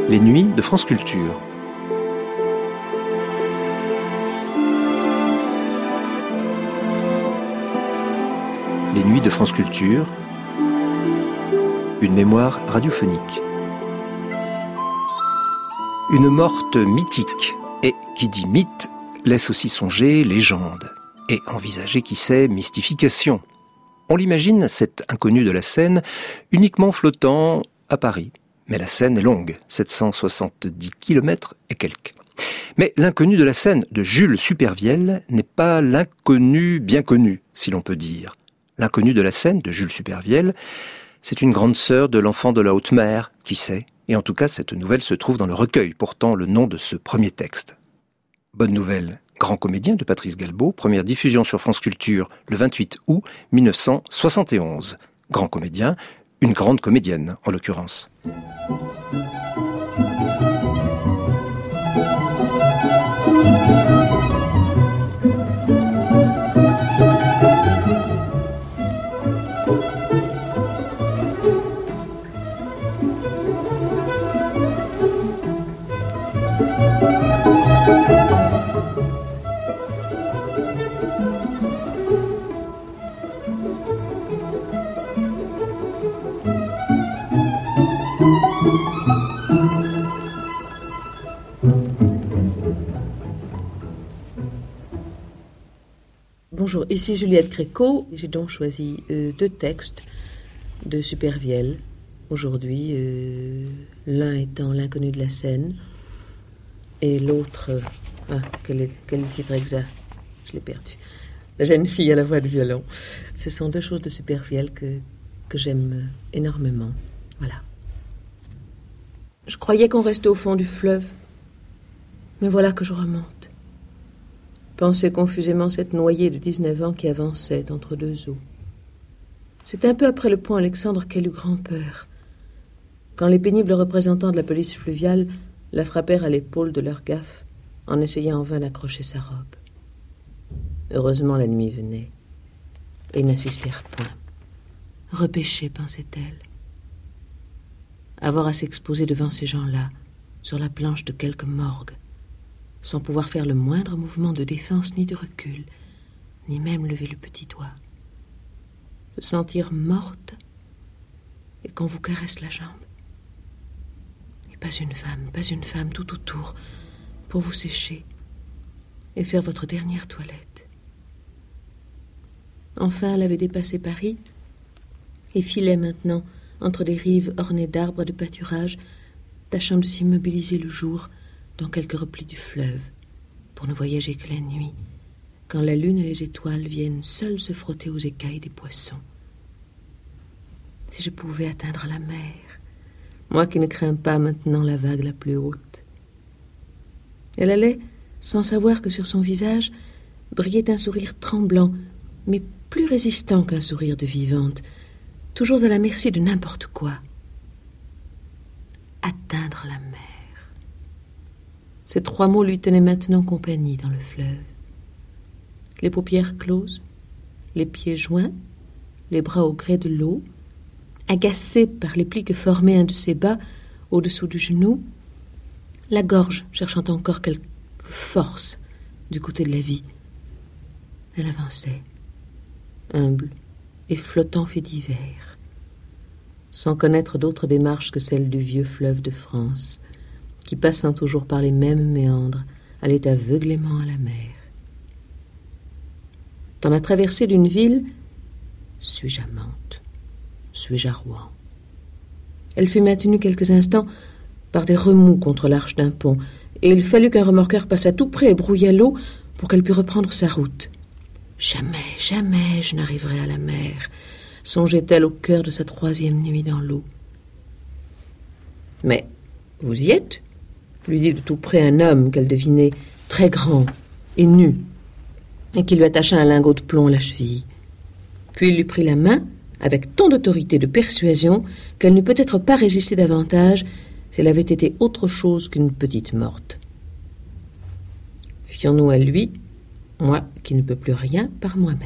Les nuits de France Culture. Les nuits de France Culture, une mémoire radiophonique. Une morte mythique, et qui dit mythe, laisse aussi songer légende, et envisager, qui sait, mystification. On l'imagine, cet inconnu de la Seine, uniquement flottant à Paris. Mais la Seine est longue, 770 km et quelques. Mais l'inconnu de la Seine de Jules Supervielle n'est pas l'inconnu bien connu, si l'on peut dire. L'inconnu de la Seine de Jules Supervielle, c'est une grande sœur de l'enfant de la haute mer, qui sait. Et en tout cas, cette nouvelle se trouve dans le recueil, portant le nom de ce premier texte. Bonne nouvelle, Grand comédien de Patrice Galbaud, première diffusion sur France Culture le 28 août 1971. Grand comédien, une grande comédienne en l'occurrence. Bonjour, ici Juliette Gréco. J'ai donc choisi deux textes de Supervielle aujourd'hui, l'un étant L'inconnu de la Seine et l'autre, quel est le titre exact? Je l'ai perdu. La jeune fille à la voix de violon. Ce sont deux choses de Supervielle que j'aime énormément. Voilà. Je croyais qu'on restait au fond du fleuve, mais voilà que je remonte. Pensait confusément cette noyée de 19 ans qui avançait entre deux eaux. C'est un peu après le pont Alexandre qu'elle eut grand-peur, quand les pénibles représentants de la police fluviale la frappèrent à l'épaule de leur gaffe en essayant en vain d'accrocher sa robe. Heureusement, la nuit venait, et ils n'insistèrent point. Repêcher, pensait-elle. Avoir à s'exposer devant ces gens-là, sur la planche de quelque morgue, sans pouvoir faire le moindre mouvement de défense ni de recul, ni même lever le petit doigt. Se sentir morte et qu'on vous caresse la jambe. Et pas une femme tout autour pour vous sécher et faire votre dernière toilette. Enfin, elle avait dépassé Paris et filait maintenant entre des rives ornées d'arbres de pâturage, tâchant de s'immobiliser le jour dans quelques replis du fleuve, pour ne voyager que la nuit, quand la lune et les étoiles viennent seules se frotter aux écailles des poissons. Si je pouvais atteindre la mer, moi qui ne crains pas maintenant la vague la plus haute. Elle allait, sans savoir que sur son visage brillait un sourire tremblant, mais plus résistant qu'un sourire de vivante, toujours à la merci de n'importe quoi. Atteindre la mer. Ces trois mots lui tenaient maintenant compagnie dans le fleuve. Les paupières closes, les pieds joints, les bras au gré de l'eau, agacée par les plis que formait un de ses bas au-dessous du genou, la gorge cherchant encore quelque force du côté de la vie. Elle avançait, humble et flottant fait divers, sans connaître d'autre démarche que celle du vieux fleuve de France, qui, passant toujours par les mêmes méandres, allait aveuglément à la mer. Dans la traversée d'une ville, suis-je à Mantes? Suis-je à Rouen? Elle fut maintenue quelques instants par des remous contre l'arche d'un pont, et il fallut qu'un remorqueur passât tout près et brouillât l'eau pour qu'elle pût reprendre sa route. Jamais, jamais je n'arriverai à la mer, songeait-elle au cœur de sa troisième nuit dans l'eau. Mais vous y êtes? Lui dit de tout près un homme qu'elle devinait très grand et nu, et qui lui attacha un lingot de plomb à la cheville. Puis il lui prit la main avec tant d'autorité et de persuasion qu'elle n'eût peut-être pas résisté davantage si elle avait été autre chose qu'une petite morte. Fions-nous à lui, moi qui ne peux plus rien par moi-même.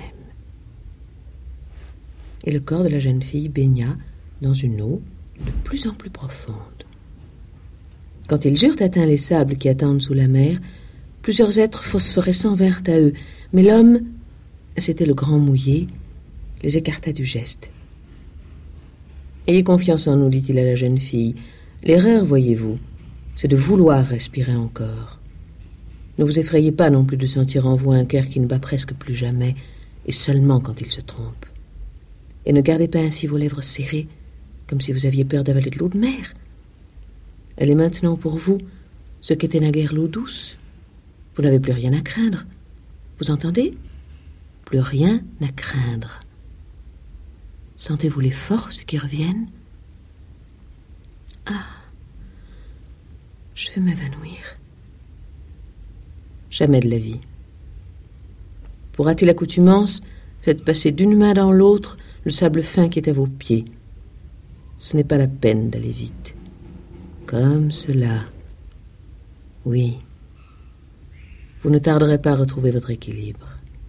Et le corps de la jeune fille baigna dans une eau de plus en plus profonde. Quand ils eurent atteint les sables qui attendent sous la mer, plusieurs êtres phosphorescents vinrent à eux, mais l'homme, c'était le grand mouillé, les écarta du geste. « Ayez confiance en nous, dit-il à la jeune fille. L'erreur, voyez-vous, c'est de vouloir respirer encore. Ne vous effrayez pas non plus de sentir en vous un cœur qui ne bat presque plus jamais, et seulement quand il se trompe. Et ne gardez pas ainsi vos lèvres serrées, comme si vous aviez peur d'avaler de l'eau de mer. Elle est maintenant pour vous ce qu'était naguère l'eau douce. Vous n'avez plus rien à craindre. Vous entendez ? Plus rien à craindre. Sentez-vous les forces qui reviennent ? Ah, je vais m'évanouir. Jamais de la vie. Pour hâter l'accoutumance, faites passer d'une main dans l'autre le sable fin qui est à vos pieds. Ce n'est pas la peine d'aller vite. Comme cela. Oui. Vous ne tarderez pas à retrouver votre équilibre.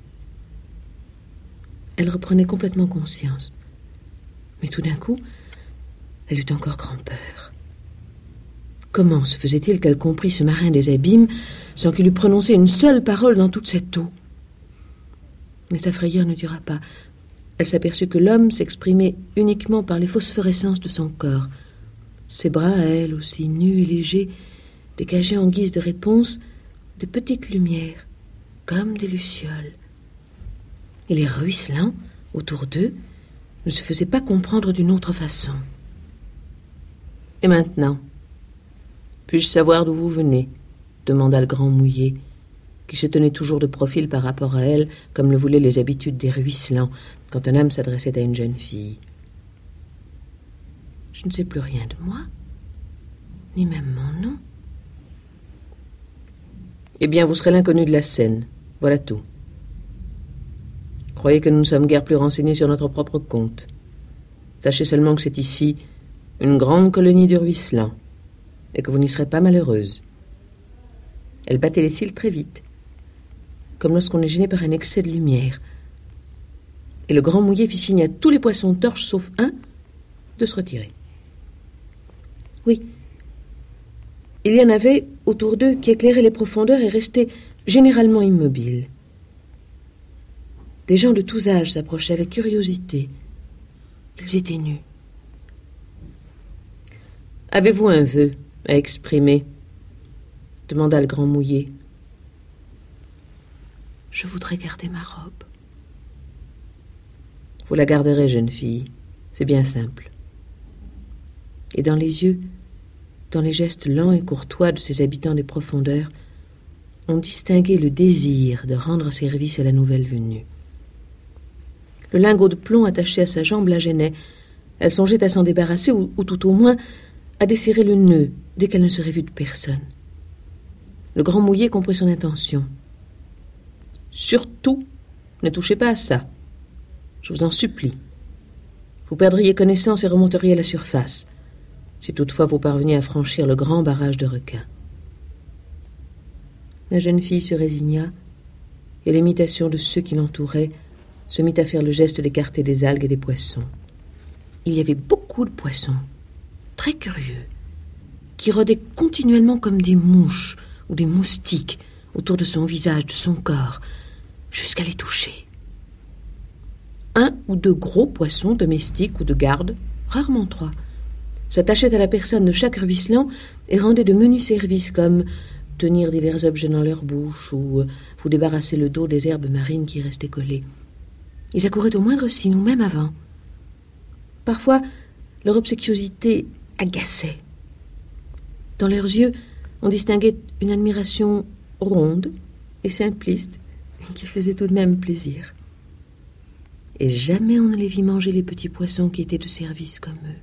Elle reprenait complètement conscience. Mais tout d'un coup, elle eut encore grand-peur. Comment se faisait-il qu'elle comprît ce marin des abîmes sans qu'il eût prononcé une seule parole dans toute cette eau ? Mais sa frayeur ne dura pas. Elle s'aperçut que l'homme s'exprimait uniquement par les phosphorescences de son corps. Ses bras, à elle aussi nus et légers, dégageaient en guise de réponse de petites lumières, comme des lucioles. Et les ruisselants, autour d'eux, ne se faisaient pas comprendre d'une autre façon. « Et maintenant, puis-je savoir d'où vous venez ?» demanda le grand mouillé, qui se tenait toujours de profil par rapport à elle, comme le voulaient les habitudes des ruisselants, quand un homme s'adressait à une jeune fille. « Je ne sais plus rien de moi, ni même mon nom. »« Eh bien, vous serez l'inconnu de la Seine, voilà tout. Croyez que nous ne sommes guère plus renseignés sur notre propre compte. Sachez seulement que c'est ici une grande colonie de ruisselants, et que vous n'y serez pas malheureuse. » Elle battait les cils très vite, comme lorsqu'on est gêné par un excès de lumière. Et le grand mouillé fit signe à tous les poissons torches, sauf un, de se retirer. Oui, il y en avait autour d'eux qui éclairaient les profondeurs et restaient généralement immobiles. Des gens de tous âges s'approchaient avec curiosité. Ils étaient nus. « Avez-vous un vœu à exprimer ?» demanda le grand mouillé. « Je voudrais garder ma robe. »« Vous la garderez, jeune fille. C'est bien simple. » Et dans les yeux, dans les gestes lents et courtois de ces habitants des profondeurs, on distinguait le désir de rendre service à la nouvelle venue. Le lingot de plomb attaché à sa jambe la gênait. Elle songeait à s'en débarrasser, ou tout au moins à desserrer le nœud dès qu'elle ne serait vue de personne. Le grand mouillé comprit son intention. « Surtout, ne touchez pas à ça. Je vous en supplie. Vous perdriez connaissance et remonteriez à la surface, si toutefois vous parveniez à franchir le grand barrage de requins. » La jeune fille se résigna, et l'imitation de ceux qui l'entouraient se mit à faire le geste d'écarter des algues et des poissons. Il y avait beaucoup de poissons, très curieux, qui rôdaient continuellement comme des mouches ou des moustiques autour de son visage, de son corps, jusqu'à les toucher. Un ou deux gros poissons domestiques ou de garde, rarement trois, s'attachaient à la personne de chaque ruisselant et rendaient de menus services comme tenir divers objets dans leur bouche ou vous débarrasser le dos des herbes marines qui restaient collées. Ils accouraient au moindre signe, ou même avant. Parfois, leur obséquiosité agaçait. Dans leurs yeux, on distinguait une admiration ronde et simpliste qui faisait tout de même plaisir. Et jamais on ne les vit manger les petits poissons qui étaient de service comme eux.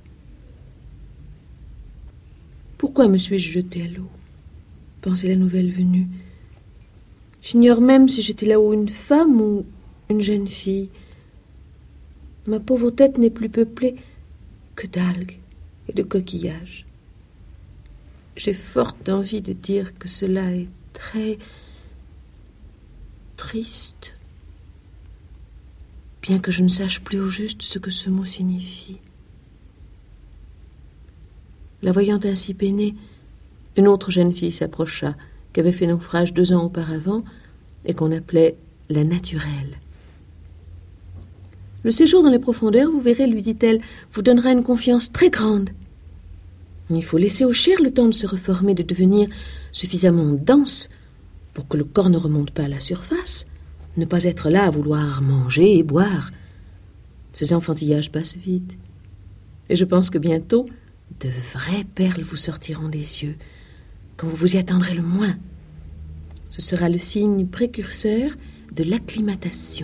Pourquoi me suis-je jetée à l'eau ? Pensait la nouvelle venue. J'ignore même si j'étais là-haut une femme ou une jeune fille. Ma pauvre tête n'est plus peuplée que d'algues et de coquillages. J'ai forte envie de dire que cela est très triste, bien que je ne sache plus au juste ce que ce mot signifie. La voyant ainsi peinée, Une autre jeune fille s'approcha, qui avait fait naufrage 2 ans auparavant et qu'on appelait la naturelle. Le séjour dans les profondeurs, vous verrez, lui dit-elle, vous donnera une confiance très grande. Il faut laisser aux chairs le temps de se reformer, de devenir suffisamment dense pour que le corps ne remonte pas à la surface, ne pas être là à vouloir manger et boire. Ces enfantillages passent vite. Et je pense que bientôt, de vraies perles vous sortiront des yeux, quand vous vous y attendrez le moins. Ce sera le signe précurseur de l'acclimatation.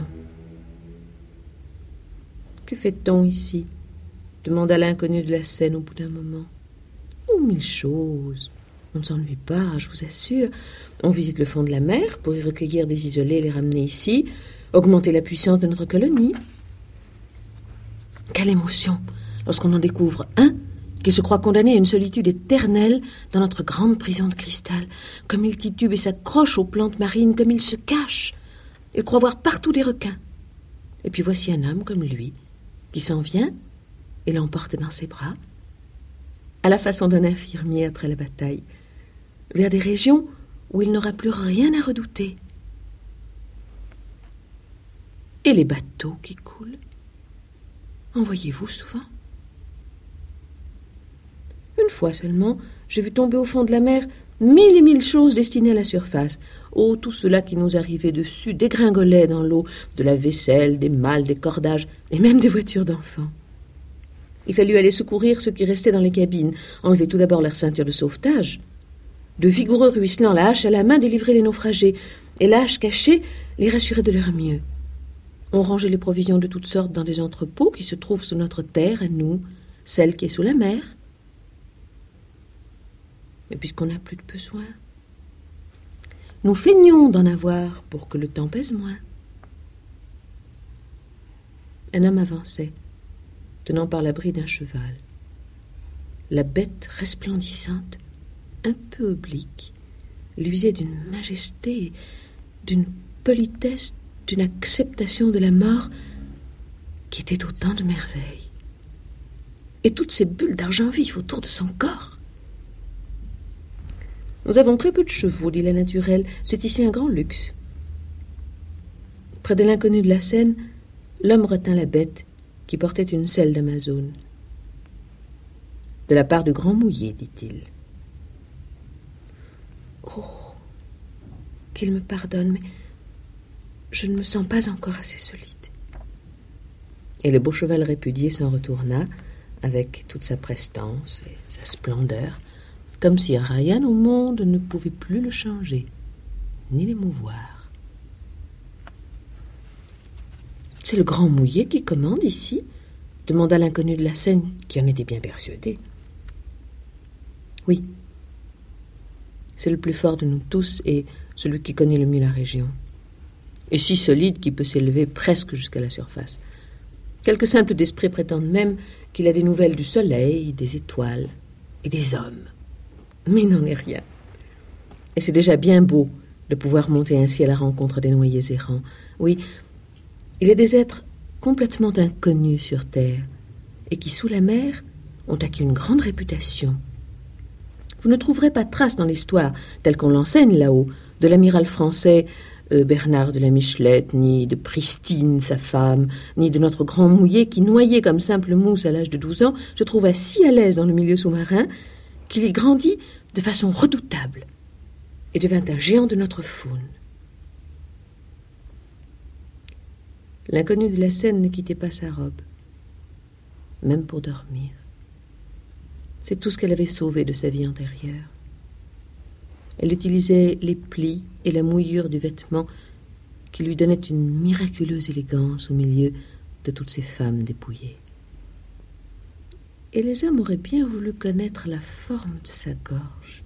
« Que fait-on ici » demanda l'inconnu de la scène au bout d'un moment. « Oh, 1000 choses. On ne s'ennuie pas, je vous assure. On visite le fond de la mer pour y recueillir des isolés et les ramener ici, augmenter la puissance de notre colonie. » Quelle émotion lorsqu'on en découvre un qui se croit condamné à une solitude éternelle dans notre grande prison de cristal. Comme il titube et s'accroche aux plantes marines, comme il se cache. Il croit voir partout des requins. Et puis voici un homme comme lui, qui s'en vient et l'emporte dans ses bras, à la façon d'un infirmier après la bataille, vers des régions où il n'aura plus rien à redouter. Et les bateaux qui coulent, en voyez-vous souvent ? Une fois seulement, j'ai vu tomber au fond de la mer 1000 et 1000 choses destinées à la surface. Oh, tout cela qui nous arrivait dessus dégringolait dans l'eau, de la vaisselle, des malles, des cordages, et même des voitures d'enfants. Il fallut aller secourir ceux qui restaient dans les cabines, enlever tout d'abord leur ceinture de sauvetage. De vigoureux ruisselants, la hache à la main, délivraient les naufragés, et la hache cachée les rassurait de leur mieux. On rangeait les provisions de toutes sortes dans des entrepôts qui se trouvent sous notre terre, à nous, celle qui est sous la mer. Mais puisqu'on n'a plus de besoin, nous feignons d'en avoir pour que le temps pèse moins. Un homme avançait, tenant par la bride un cheval. La bête resplendissante, un peu oblique, luisait d'une majesté, d'une politesse, d'une acceptation de la mort qui était autant de merveilles. Et toutes ces bulles d'argent vif autour de son corps. Nous avons très peu de chevaux, dit la naturelle. C'est ici un grand luxe. Près de l'inconnu de la Seine, l'homme retint la bête qui portait une selle d'Amazone. De la part de Grand Mouillé, dit-il. Oh, qu'il me pardonne, mais je ne me sens pas encore assez solide. Et le beau cheval répudié s'en retourna avec toute sa prestance et sa splendeur, comme si rien au monde ne pouvait plus le changer, ni l'émouvoir. « C'est le Grand Mouillé qui commande ici ?» demanda l'inconnu de la Seine, qui en était bien persuadé. « Oui, c'est le plus fort de nous tous et celui qui connaît le mieux la région. Et si solide qu'il peut s'élever presque jusqu'à la surface. Quelques simples d'esprit prétendent même qu'il a des nouvelles du soleil, des étoiles et des hommes. Mais il n'en est rien. Et c'est déjà bien beau de pouvoir monter ainsi à la rencontre des noyés errants. Oui, il y a des êtres complètement inconnus sur terre et qui, sous la mer, ont acquis une grande réputation. Vous ne trouverez pas de trace dans l'histoire, telle qu'on l'enseigne là-haut, de l'amiral français Bernard de la Michelette, ni de Pristine, sa femme, ni de notre Grand Mouillé qui, noyé comme simple mousse à l'âge de 12 ans, se trouva si à l'aise dans le milieu sous-marin qu'il y grandit de façon redoutable et devint un géant de notre faune. L'inconnu de la Seine ne quittait pas sa robe, même pour dormir. C'est tout ce qu'elle avait sauvé de sa vie antérieure. Elle utilisait les plis et la mouillure du vêtement qui lui donnaient une miraculeuse élégance au milieu de toutes ces femmes dépouillées. Et les hommes auraient bien voulu connaître la forme de sa gorge.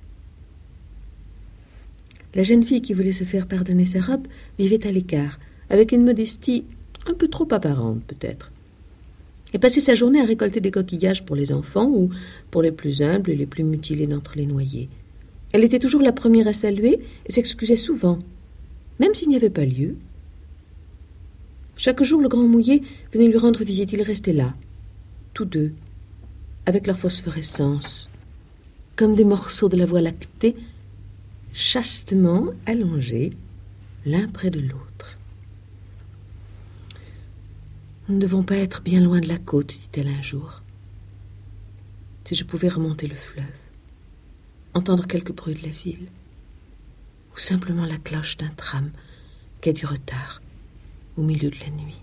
La jeune fille qui voulait se faire pardonner sa robe vivait à l'écart, avec une modestie un peu trop apparente peut-être, et passait sa journée à récolter des coquillages pour les enfants ou pour les plus humbles et les plus mutilés d'entre les noyés. Elle était toujours la première à saluer et s'excusait souvent, même s'il n'y avait pas lieu. Chaque jour, le Grand Mouillé venait lui rendre visite. Ils restaient là, tous deux, avec leur phosphorescence, comme des morceaux de la Voie lactée, chastement allongés l'un près de l'autre. Nous ne devons pas être bien loin de la côte, dit-elle un jour. Si je pouvais remonter le fleuve, entendre quelques bruits de la ville, ou simplement la cloche d'un tram qui a du retard au milieu de la nuit.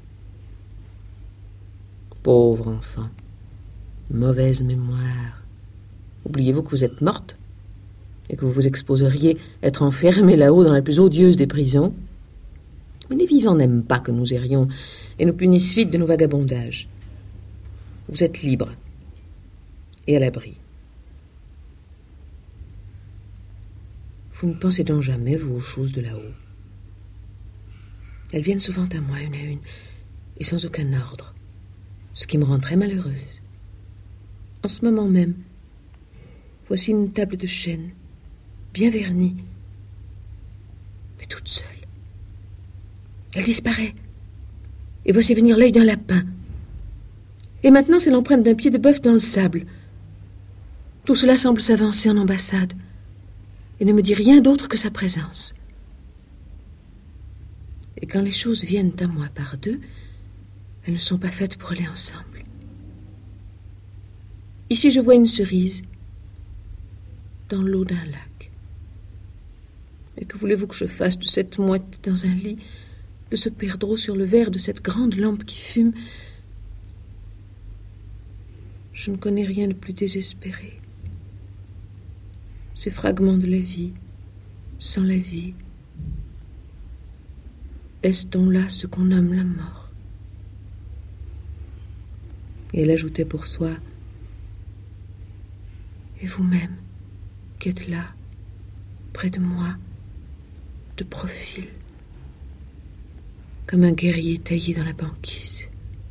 Pauvre enfant, mauvaise mémoire. Oubliez-vous que vous êtes morte et que vous vous exposeriez à être enfermée là-haut dans la plus odieuse des prisons? Mais les vivants n'aiment pas que nous errions et nous punissent vite de nos vagabondages. Vous êtes libre et à l'abri. Vous ne pensez donc jamais, vous, aux choses de là-haut? Elles viennent souvent à moi, une à une, et sans aucun ordre, ce qui me rend très malheureuse. En ce moment même, voici une table de chêne, bien vernie, mais toute seule. Elle disparaît, et voici venir l'œil d'un lapin. Et maintenant, c'est l'empreinte d'un pied de bœuf dans le sable. Tout cela semble s'avancer en ambassade, et ne me dit rien d'autre que sa présence. Et quand les choses viennent à moi par deux, elles ne sont pas faites pour aller ensemble. Ici, je vois une cerise dans l'eau d'un lac. Et que voulez-vous que je fasse de cette mouette dans un lit, de ce perdreau sur le verre, de cette grande lampe qui fume? Je ne connais rien de plus désespéré. Ces fragments de la vie, sans la vie. Est-ce donc là ce qu'on nomme la mort? Et elle ajoutait pour soi: et vous-même, qui êtes là, près de moi, de profil, comme un guerrier taillé dans la banquise.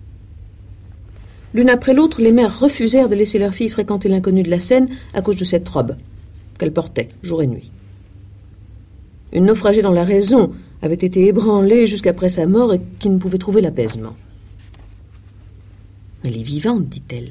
L'une après l'autre, les mères refusèrent de laisser leur fille fréquenter l'inconnu de la Seine à cause de cette robe qu'elle portait jour et nuit. Une naufragée dont la raison avait été ébranlée jusqu'après sa mort et qui ne pouvait trouver l'apaisement. « Elle est vivante, dit-elle.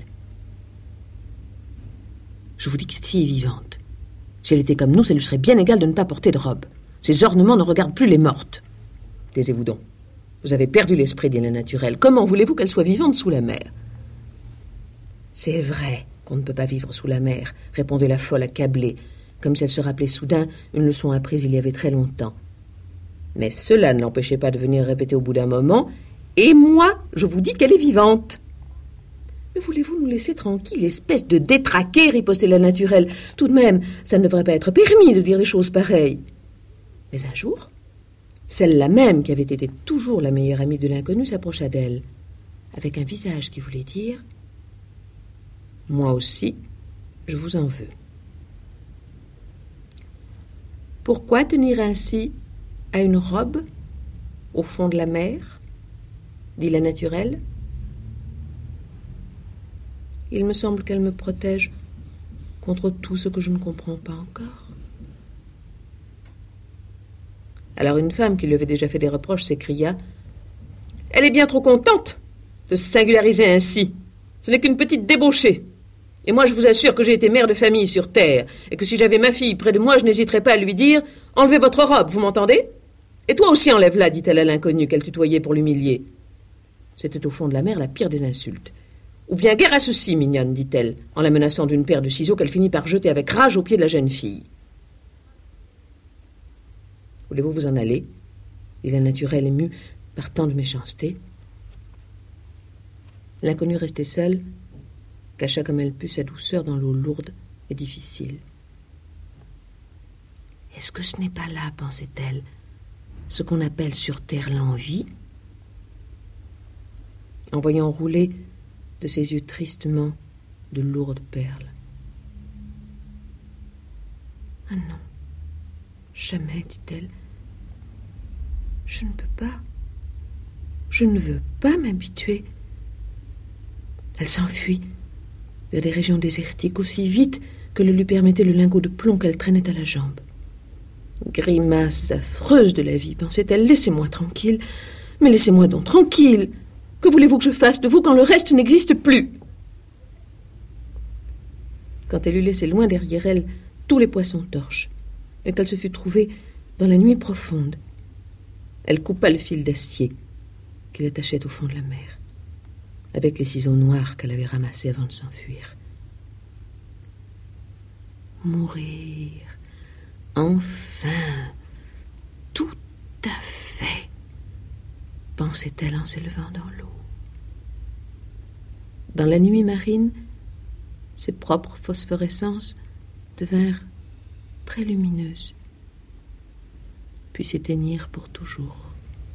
Je vous dis que cette fille est vivante. Si elle était comme nous, ça lui serait bien égal de ne pas porter de robe. Ses ornements ne regardent plus les mortes. Taisez-vous donc. Vous avez perdu l'esprit, dit la naturelle. Comment voulez-vous qu'elle soit vivante sous la mer? C'est vrai qu'on ne peut pas vivre sous la mer, répondait la folle accablée, comme si elle se rappelait soudain une leçon apprise il y avait très longtemps. Mais cela ne l'empêchait pas de venir répéter au bout d'un moment: et moi, je vous dis qu'elle est vivante. Mais voulez-vous nous laisser tranquille, espèce de détraqué, ripostait la naturelle. Tout de même, ça ne devrait pas être permis de dire des choses pareilles. Mais un jour, celle-là même, qui avait été toujours la meilleure amie de l'inconnu, s'approcha d'elle, avec un visage qui voulait dire: moi aussi, je vous en veux. Pourquoi tenir ainsi à une robe au fond de la mer? Dit la naturelle. Il me semble qu'elle me protège contre tout ce que je ne comprends pas encore. Alors une femme qui lui avait déjà fait des reproches s'écria: elle est bien trop contente de se singulariser ainsi. Ce n'est qu'une petite débauchée. Et moi, je vous assure que j'ai été mère de famille sur terre, et que si j'avais ma fille près de moi, je n'hésiterais pas à lui dire: enlevez votre robe, vous m'entendez? Et toi aussi enlève-la, dit-elle à l'inconnu qu'elle tutoyait pour l'humilier. C'était au fond de la mer la pire des insultes. Ou bien guère à ceci, mignonne, dit-elle, en la menaçant d'une paire de ciseaux qu'elle finit par jeter avec rage aux pieds de la jeune fille. Voulez-vous vous en aller? dit la naturelle émue par tant de méchanceté. L'inconnue restait seule, cacha comme elle put sa douceur dans l'eau lourde et difficile. Est-ce que ce n'est pas là, pensait-elle, ce qu'on appelle sur terre l'envie? En voyant rouler de ses yeux tristement de lourdes perles. Ah non, jamais, dit-elle. Je ne peux pas. Je ne veux pas m'habituer. Elle s'enfuit vers des régions désertiques aussi vite que le lui permettait le lingot de plomb qu'elle traînait à la jambe. Grimaces affreuses de la vie, pensait-elle. Laissez-moi tranquille. Mais laissez-moi donc tranquille. Que voulez-vous que je fasse de vous quand le reste n'existe plus? quand elle eut laissé loin derrière elle tous les poissons torches, et qu'elle se fut trouvée dans la nuit profonde. Elle coupa le fil d'acier qu'il attachait au fond de la mer, avec les ciseaux noirs qu'elle avait ramassés avant de s'enfuir. Mourir, enfin, tout à fait, pensait-elle en s'élevant dans l'eau. Dans la nuit marine, ses propres phosphorescences devinrent très lumineuses, puis s'éteignirent pour toujours.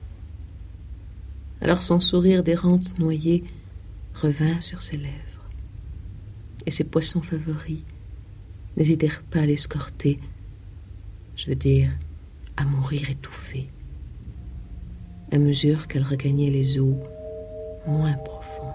Alors son sourire d'errante noyée revint sur ses lèvres, et ses poissons favoris n'hésitèrent pas à l'escorter, je veux dire, à mourir étouffée, à mesure qu'elle regagnait les eaux moins profondes.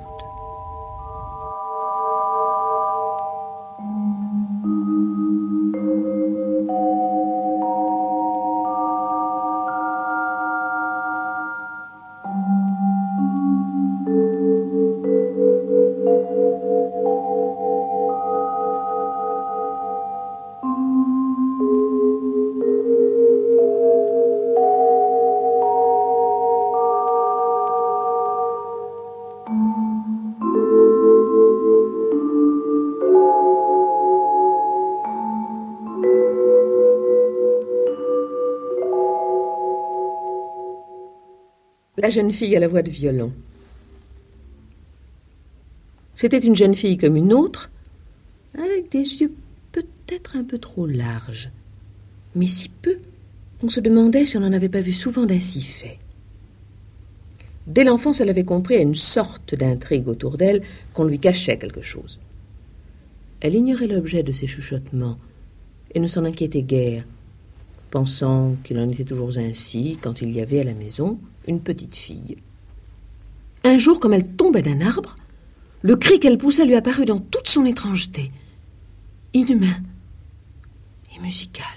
La jeune fille à la voix de violon. C'était une jeune fille comme une autre, avec des yeux peut-être un peu trop larges, mais si peu qu'on se demandait si on n'en avait pas vu souvent d'ainsi fait. Dès l'enfance, elle avait compris à une sorte d'intrigue autour d'elle qu'on lui cachait quelque chose. Elle ignorait l'objet de ses chuchotements et ne s'en inquiétait guère, pensant qu'il en était toujours ainsi quand il y avait à la maison une petite fille. Un jour, comme elle tombait d'un arbre, le cri qu'elle poussa lui apparut dans toute son étrangeté, inhumain et musical.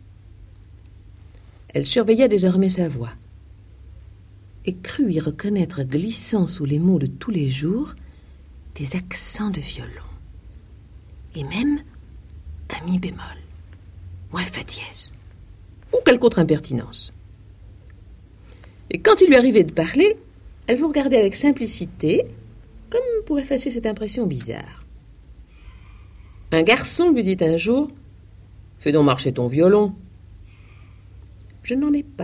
Elle surveillait désormais sa voix et crut y reconnaître glissant sous les mots de tous les jours des accents de violon et même un mi bémol ou un fa dièse ou quelque autre impertinence. Et quand il lui arrivait de parler, elle vous regardait avec simplicité, comme pour effacer cette impression bizarre. Un garçon lui dit un jour « Fais donc marcher ton violon. »« Je n'en ai pas. »«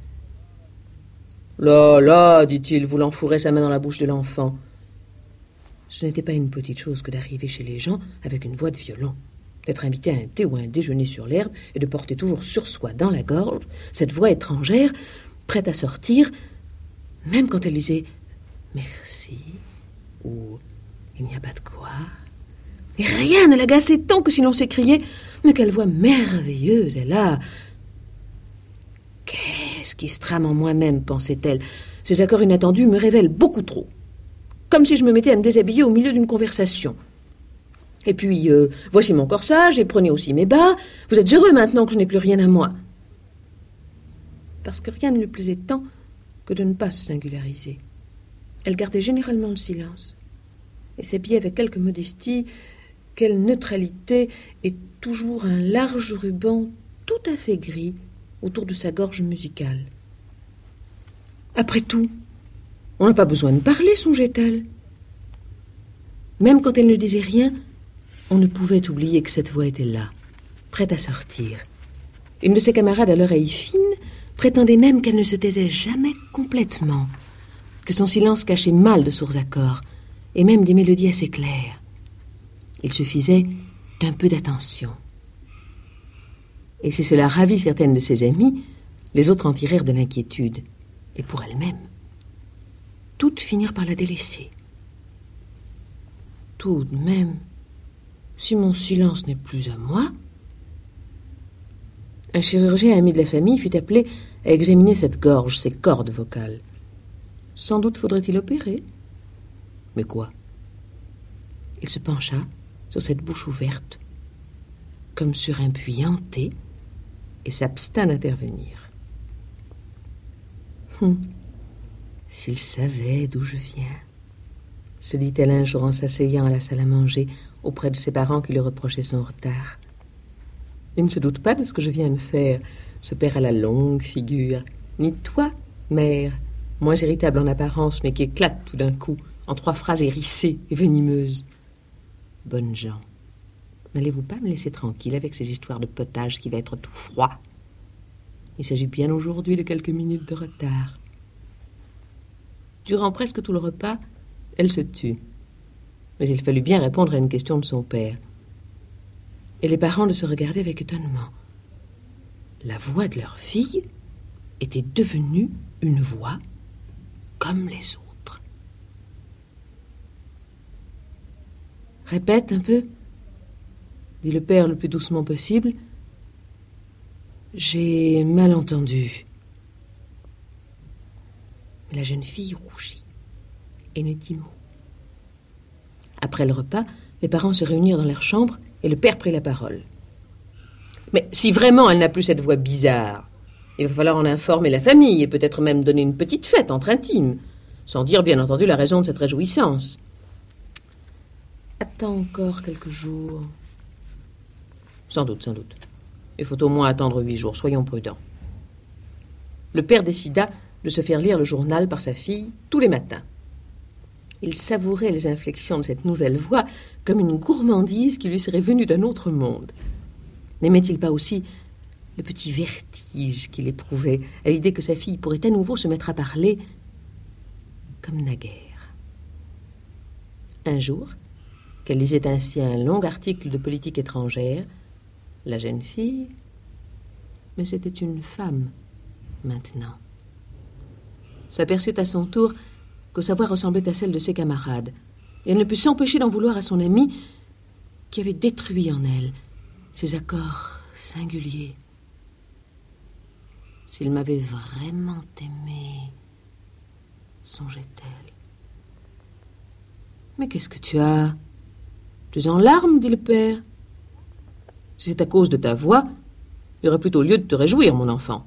Là, là, dit-il, voulant fourrer sa main dans la bouche de l'enfant. » Ce n'était pas une petite chose que d'arriver chez les gens avec une voix de violon, d'être invité à un thé ou à un déjeuner sur l'herbe et de porter toujours sur soi, dans la gorge, cette voix étrangère, prête à sortir, même quand elle disait « Merci » ou « Il n'y a pas de quoi ». Et rien ne l'agaçait tant que si l'on s'écriait « Mais quelle voix merveilleuse elle a !» Qu'est-ce qui se trame en moi-même, pensait-elle. Ces accords inattendus me révèlent beaucoup trop. Comme si je me mettais à me déshabiller au milieu d'une conversation. Et puis, voici mon corsage et prenez aussi mes bas. Vous êtes heureux maintenant que je n'ai plus rien à moi. Parce que rien ne lui plaisait tant que de ne pas se singulariser. Elle gardait généralement le silence et s'habillait avec quelque modestie, quelle neutralité et toujours un large ruban tout à fait gris autour de sa gorge musicale. Après tout, on n'a pas besoin de parler, songeait-elle. Même quand elle ne disait rien, on ne pouvait oublier que cette voix était là, prête à sortir. Une de ses camarades à l'oreille fine prétendait même qu'elle ne se taisait jamais complètement, que son silence cachait mal de sourds accords, et même des mélodies assez claires. Il suffisait d'un peu d'attention. Et si cela ravit certaines de ses amies, les autres en tirèrent de l'inquiétude, et pour elle-même. Toutes finirent par la délaisser. Tout de même, si mon silence n'est plus à moi... Un chirurgien ami de la famille fut appelé à examiner cette gorge, ces cordes vocales. Sans doute faudrait-il opérer. Mais quoi? Il se pencha sur cette bouche ouverte, comme sur un puits hanté, et s'abstint d'intervenir. S'il savait d'où je viens, se dit-elle un jour en s'asseyant à la salle à manger auprès de ses parents qui lui reprochaient son retard. Il ne se doute pas de ce que je viens de faire, ce père à la longue figure. Ni toi, mère, moins irritable en apparence, mais qui éclate tout d'un coup, en 3 phrases hérissées et venimeuses. Bonnes gens, n'allez-vous pas me laisser tranquille avec ces histoires de potage qui va être tout froid? Il s'agit bien aujourd'hui de quelques minutes de retard. Durant presque tout le repas, elle se tut. Mais il fallut bien répondre à une question de son père. Et les parents de se regardaient avec étonnement. La voix de leur fille était devenue une voix comme les autres. « Répète un peu, » dit le père le plus doucement possible. « J'ai mal entendu. » Mais la jeune fille rougit et ne dit mot. Après le repas, les parents se réunirent dans leur chambre et le père prit la parole. « Mais si vraiment elle n'a plus cette voix bizarre, il va falloir en informer la famille et peut-être même donner une petite fête entre intimes, sans dire bien entendu la raison de cette réjouissance. Attends encore quelques jours. » Sans doute. Il faut au moins attendre 8 jours, soyons prudents. Le père décida de se faire lire le journal par sa fille tous les matins. Il savourait les inflexions de cette nouvelle voix comme une gourmandise qui lui serait venue d'un autre monde. N'aimait-il pas aussi le petit vertige qu'il éprouvait à l'idée que sa fille pourrait à nouveau se mettre à parler comme naguère? Un jour, qu'elle lisait ainsi un long article de politique étrangère, la jeune fille, mais c'était une femme maintenant, s'aperçut à son tour que sa voix ressemblait à celle de ses camarades, et elle ne put s'empêcher d'en vouloir à son amie qui avait détruit en elle ces accords singuliers. S'il m'avait vraiment aimée, songeait-elle. Mais qu'est-ce que tu as? Tu es en larmes, dit le père. Si c'est à cause de ta voix, il y aurait plutôt lieu de te réjouir, mon enfant.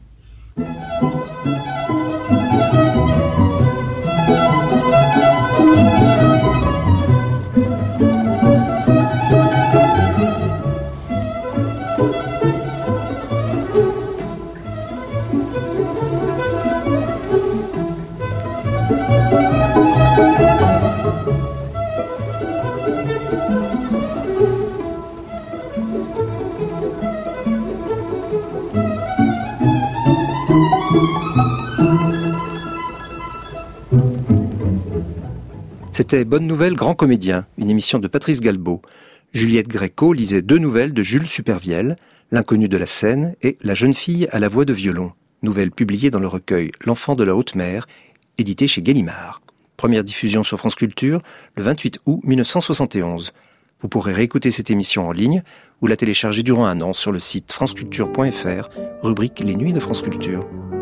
C'était Bonne Nouvelle, Grand Comédien, une émission de Patrice Galbaud. Juliette Gréco lisait 2 nouvelles de Jules Supervielle, L'inconnu de la Seine et La jeune fille à la voix de violon, nouvelles publiées dans le recueil L'enfant de la haute mer, édité chez Gallimard. Première diffusion sur France Culture le 28 août 1971. Vous pourrez réécouter cette émission en ligne ou la télécharger durant un an sur le site franceculture.fr, rubrique Les Nuits de France Culture.